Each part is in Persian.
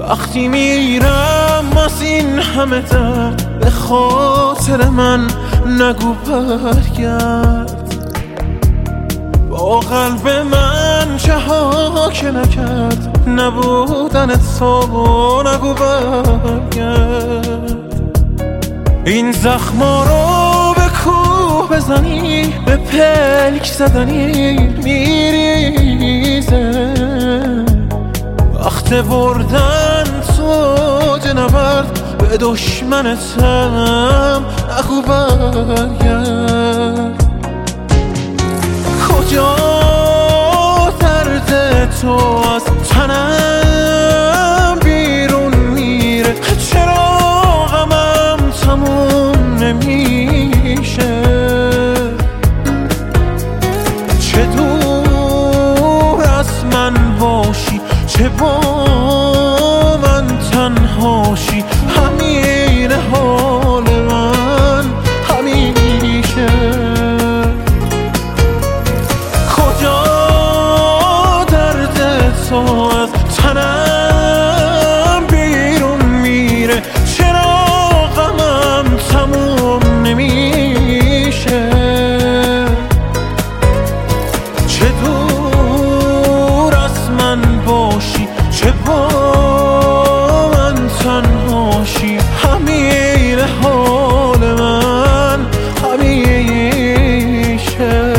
وقتی میرم از این همه درد به خاطر من نگو برگرد. با قلب من چه ها که نکرد نبودن تو نگو برگرد. این زخما رو به کوه بزنی به پلک زدنی میریزه. وقت بردن تو نبرد به دشمنتم نگو برگرد. کجا درد تو از تنم بیرون میره؟ چرا غمم تموم نمیشه؟ چه دور از من باشی چه با من تنهاشی همین حال من همیشه. کجا درد تو از تنم بیرون میره؟ چرا غمم تموم نمیشه؟ چه دور از من باشی چه با من تنهاشی همین حال من همیشه.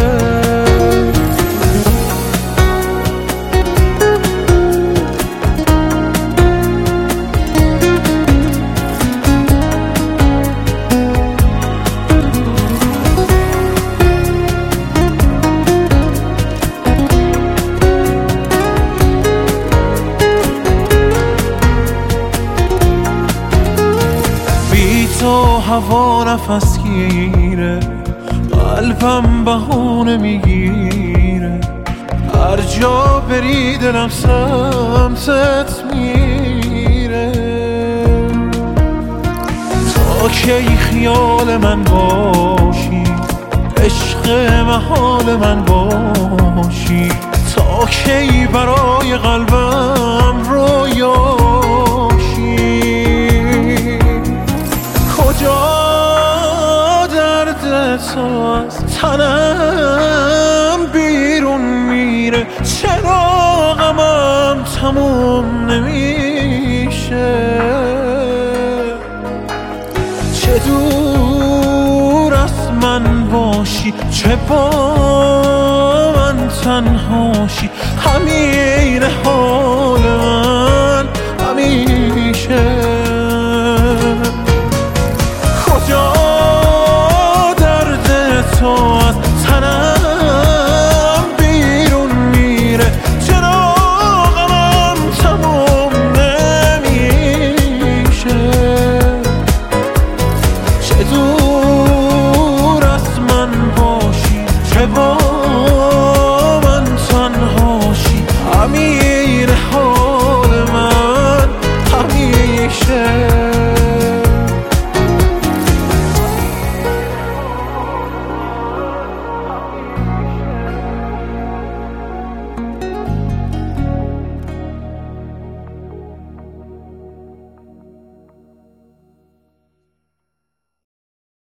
تو هوا نفس گیره قلبم بهونه میگیره. هر جا بری دلم سمتت میره. تا کی خیال من باشی عشق محال من باشی؟ تا کی برای قلبم رویاشی؟ کجا درد تو از تنم بیرون میره؟ چرا غمم تموم نمیشه؟ چه دور از من باشی چه با من تنهاشی همین حال من همیشه.